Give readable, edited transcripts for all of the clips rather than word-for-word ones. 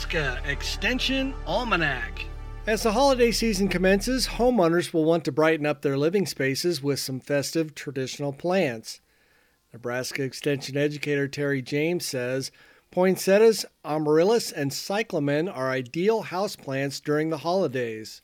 Nebraska Extension Almanac. As the holiday season commences, homeowners will want to brighten up their living spaces with some festive traditional plants. Nebraska Extension educator Terry James says poinsettias, amaryllis, and cyclamen are ideal houseplants during the holidays.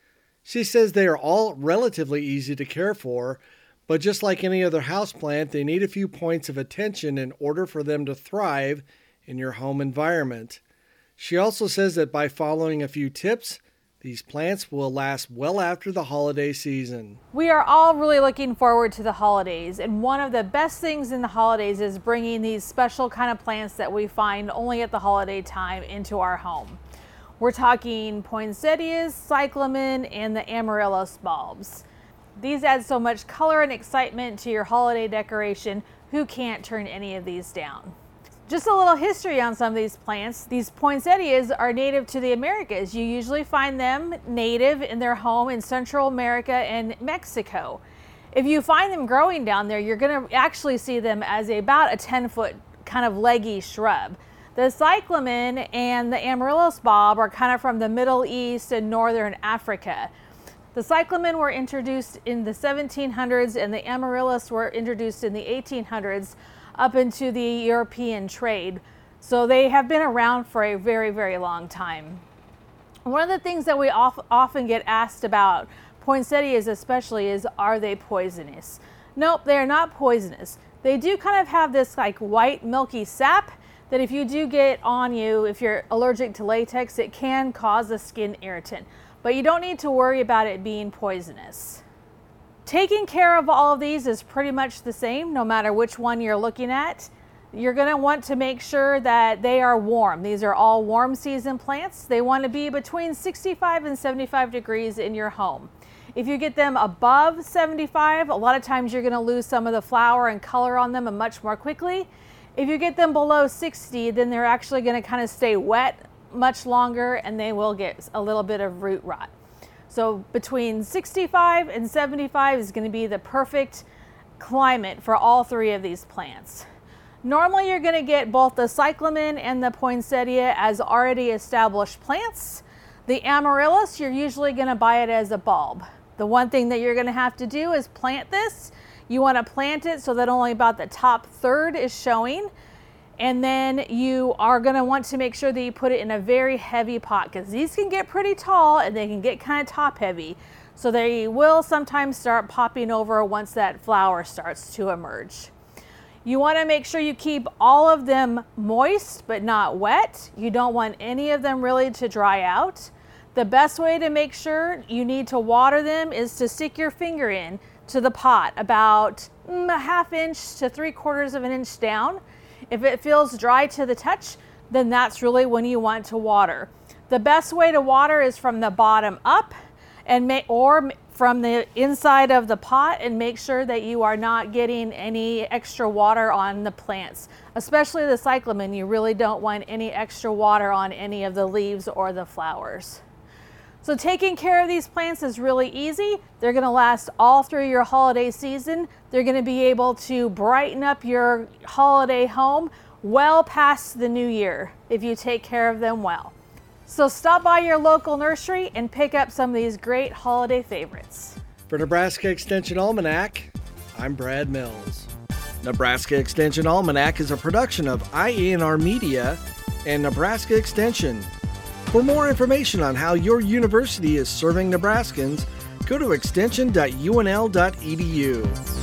She says they are all relatively easy to care for, but just like any other houseplant, they need a few points of attention in order for them to thrive in your home environment. She also says that by following a few tips, these plants will last well after the holiday season. We are all really looking forward to the holidays, and one of the best things in the holidays is bringing these special kind of plants that we find only at the holiday time into our home. We're talking poinsettias, cyclamen, and the amaryllis bulbs. These add so much color and excitement to your holiday decoration. Who can't turn any of these down? Just a little history on some of these plants. These poinsettias are native to the Americas. You usually find them native in their home in Central America and Mexico. If you find them growing down there, you're going to actually see them as about a 10-foot kind of leggy shrub. The cyclamen and the amaryllis bulb are kind of from the Middle East and Northern Africa. The cyclamen were introduced in the 1700s and the amaryllis were introduced in the 1800s up into the European trade. So they have been around for a very, very long time. One of the things that we often get asked about poinsettias especially is, are they poisonous? Nope, they're not poisonous. They do kind of have this like white milky sap that if you do get on you, if you're allergic to latex, it can cause a skin irritant. But you don't need to worry about it being poisonous. Taking care of all of these is pretty much the same no matter which one you're looking at. You're going to want to make sure that they are warm. These are all warm season plants. They want to be between 65 and 75 degrees in your home. If you get them above 75, a lot of times you're going to lose some of the flower and color on them and much more quickly. If you get them below 60, then they're actually going to kind of stay wet much longer and they will get a little bit of root rot. So between 65 and 75 is going to be the perfect climate for all three of these plants. Normally you're going to get both the cyclamen and the poinsettia as already established plants. The amaryllis, you're usually going to buy it as a bulb. The one thing that you're going to have to do is plant this. You want to plant it so that only about the top third is showing. And then you are going to want to make sure that you put it in a very heavy pot because these can get pretty tall and they can get kind of top heavy. So they will sometimes start popping over once that flower starts to emerge. You want to make sure you keep all of them moist but not wet. You don't want any of them really to dry out. The best way to make sure you need to water them is to stick your finger in to the pot about a half inch to 3/4 of an inch down. If it feels dry to the touch, then that's really when you want to water. The best way to water is from the bottom up or from the inside of the pot, and make sure that you are not getting any extra water on the plants. Especially the cyclamen, you really don't want any extra water on any of the leaves or the flowers. So taking care of these plants is really easy. They're going to last all through your holiday season. They're going to be able to brighten up your holiday home well past the new year if you take care of them well. So stop by your local nursery and pick up some of these great holiday favorites. For Nebraska Extension Almanac, I'm Brad Mills. Nebraska Extension Almanac is a production of IANR Media and Nebraska Extension. For more information on how your university is serving Nebraskans, go to extension.unl.edu.